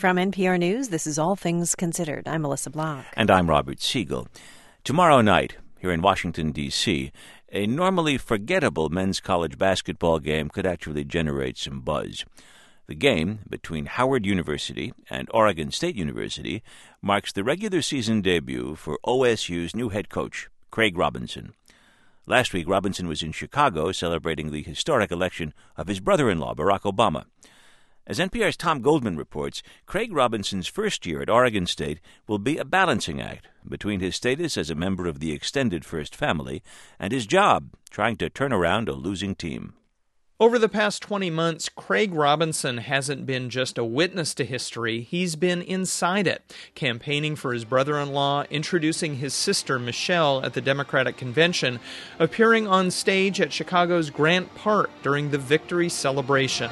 From NPR News, this is All Things Considered. I'm Melissa Block. And I'm Robert Siegel. Tomorrow night, here in Washington, D.C., a normally forgettable men's college basketball game could actually generate some buzz. The game between Howard University and Oregon State University marks the regular season debut for OSU's new head coach, Craig Robinson. Last week, Robinson was in Chicago celebrating the historic election of his brother-in-law, Barack Obama. As NPR's Tom Goldman reports, Craig Robinson's first year at Oregon State will be a balancing act between his status as a member of the extended First Family and his job trying to turn around a losing team. Over the past 20 months, Craig Robinson hasn't been just a witness to history, he's been inside it, campaigning for his brother-in-law, introducing his sister Michelle at the Democratic Convention, appearing on stage at Chicago's Grant Park during the victory celebration.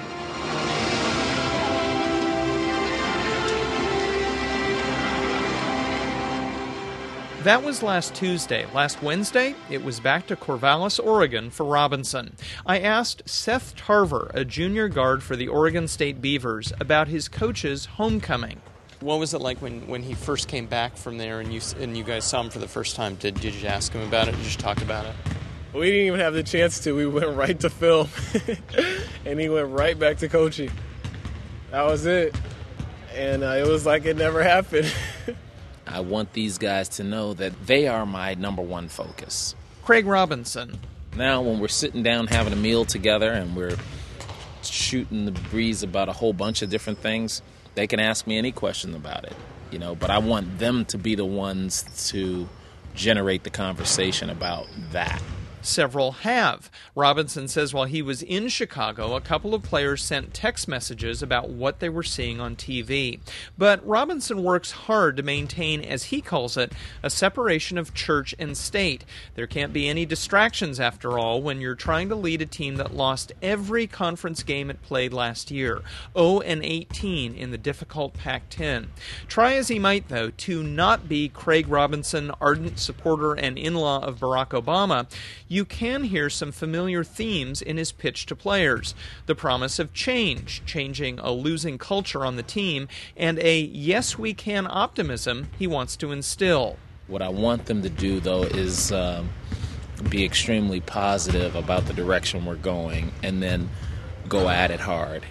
That was last Tuesday. Last Wednesday, it was back to Corvallis, Oregon for Robinson. I asked Seth Tarver, a junior guard for the Oregon State Beavers, about his coach's homecoming. What was it like when he first came back from there and you guys saw him for the first time? Did you ask him about it? Did you talk about it? We didn't even have the chance to. We went right to film, and he went right back to coaching. That was it. And it was like it never happened. I want these guys to know that they are my number one focus. Craig Robinson. Now, when we're sitting down having a meal together and we're shooting the breeze about a whole bunch of different things, they can ask me any question about it, but I want them to be the ones to generate the conversation about that. Several have. Robinson says while he was in Chicago, a couple of players sent text messages about what they were seeing on TV. But Robinson works hard to maintain, as he calls it, a separation of church and state. There can't be any distractions, after all, when you're trying to lead a team that lost every conference game it played last year, 0-18 in the difficult Pac-10. Try as he might, though, to not be Craig Robinson, ardent supporter and in-law of Barack Obama, you can hear some familiar themes in his pitch to players. The promise of change, changing a losing culture on the team, and a yes we can optimism he wants to instill. What I want them to do, though, is be extremely positive about the direction we're going and then go at it hard.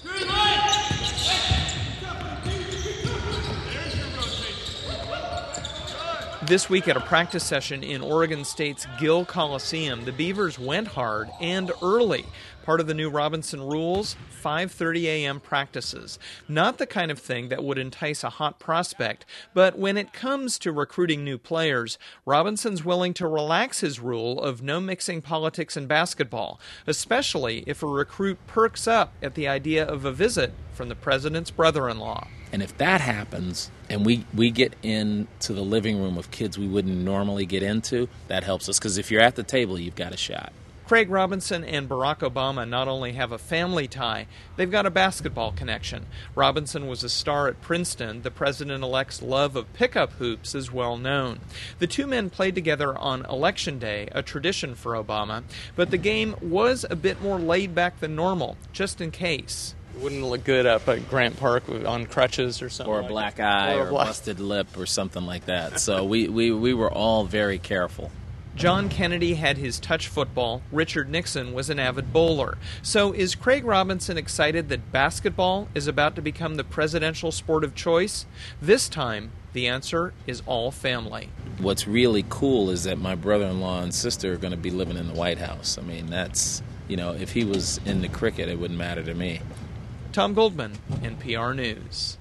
This week at a practice session in Oregon State's Gill Coliseum, the Beavers went hard and early. Part of the new Robinson rules, 5:30 a.m. practices. Not the kind of thing that would entice a hot prospect, but when it comes to recruiting new players, Robinson's willing to relax his rule of no mixing politics and basketball, especially if a recruit perks up at the idea of a visit from the president's brother-in-law. And if that happens, and we get into the living room of kids we wouldn't normally get into, that helps us. Because if you're at the table, you've got a shot. Craig Robinson and Barack Obama not only have a family tie, they've got a basketball connection. Robinson was a star at Princeton. The president-elect's love of pickup hoops is well known. The two men played together on Election Day, a tradition for Obama, but the game was a bit more laid back than normal, just in case. It wouldn't look good up at Grant Park on crutches or something. Or a black eye or a busted lip or something like that. So we were all very careful. John Kennedy had his touch football. Richard Nixon was an avid bowler. So is Craig Robinson excited that basketball is about to become the presidential sport of choice? This time, the answer is all family. What's really cool is that my brother-in-law and sister are going to be living in the White House. I mean, that's, if he was into cricket, it wouldn't matter to me. Tom Goldman, NPR News.